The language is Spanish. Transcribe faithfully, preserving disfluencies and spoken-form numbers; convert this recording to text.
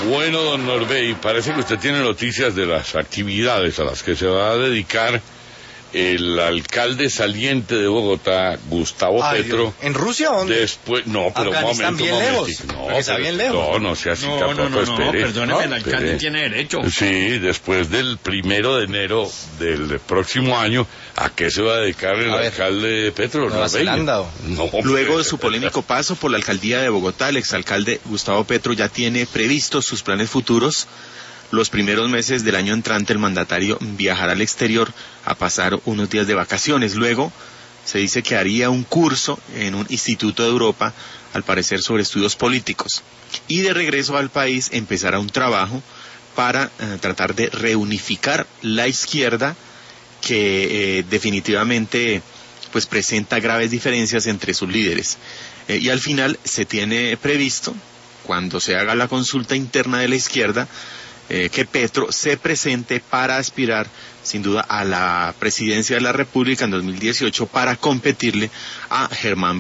Bueno, don Norbey, parece que usted tiene noticias de las actividades a las que se va a dedicar el alcalde saliente de Bogotá, Gustavo Ay, Petro. Dios. ¿En Rusia o dónde? Después, no, pero un Afganistán, momento, bien un lejos. momentico. No, Porque está pero- bien lejos. No, no sea así, No, tampoco, no, no, no, espere. perdóneme, No, el alcalde espere. tiene derecho. Sí, después del primero de enero del próximo año, ¿a qué se va a dedicar el A ver, alcalde Petro? Nueva Norbeño? Zelanda, ¿o? No, Luego de hombre. su polémico paso por la alcaldía de Bogotá, el exalcalde Gustavo Petro ya tiene previstos sus planes futuros. Los primeros meses del año entrante el mandatario viajará al exterior a pasar unos días de vacaciones. Luego se dice que haría un curso en un instituto de Europa, al parecer sobre estudios políticos. Y de regreso al país empezará un trabajo para eh, tratar de reunificar la izquierda que eh, definitivamente pues presenta graves diferencias entre sus líderes. Eh, y al final se tiene previsto, cuando se haga la consulta interna de la izquierda, eh, que Petro se presente para aspirar sin duda a la presidencia de la República en dos mil dieciocho para competirle a Germán